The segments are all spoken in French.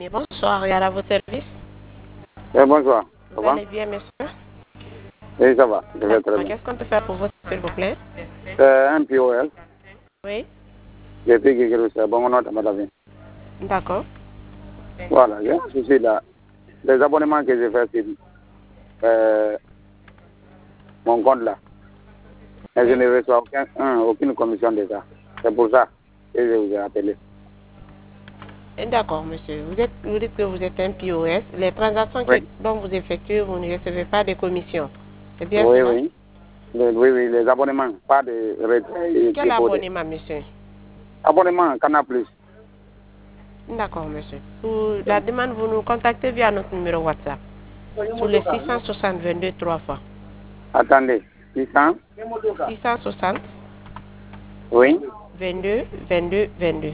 Mais bonsoir, regarde à votre service. Bonsoir. Vous allez bien, monsieur? Oui, ça va. Je vais très bien. Qu'est-ce qu'on peut faire pour vous, s'il vous plaît? Un POL. Oui. J'ai payé quelque chose. Bon, on a D'accord. Voilà, je suis là. Les abonnements que j'ai fait, c'est mon compte là. Mais je ne reçois aucune commission d'État. C'est pour ça que je vous ai appelé. D'accord, monsieur. Vous dites que vous êtes un POS. Les transactions dont vous effectuez, vous ne recevez pas de commission. C'est bien oui, cela? Oui. Oui, les abonnements, pas de retrait. Quel abonnement, monsieur? Abonnement, Canal Plus. D'accord, monsieur. Pour la demande, vous nous contactez via notre numéro WhatsApp. Sur le 660 22 3 fois. Attendez, 600 660 Oui. 22 22 22.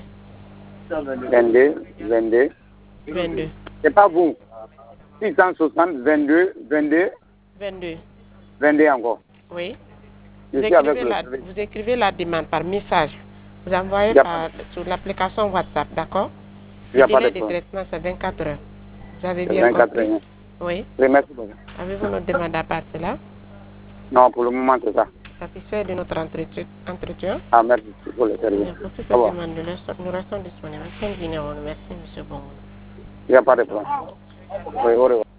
22. C'est pas vous. 660, 22 encore. Oui. Je suis avec le vous écrivez la demande par message. Vous envoyez sur l'application WhatsApp, d'accord? Le délai de traitement, c'est 24 heures. Vous avez bien compris? Oui. Merci beaucoup. Avez-vous notre demande à part cela? Non, pour le moment, c'est ça. Satisfait de notre entretien? Ah, merci pour le service. Pour toutes les demandes, nous restons disponibles. Merci, monsieur Bongo. Il n'y a pas de problème. Oui, au revoir.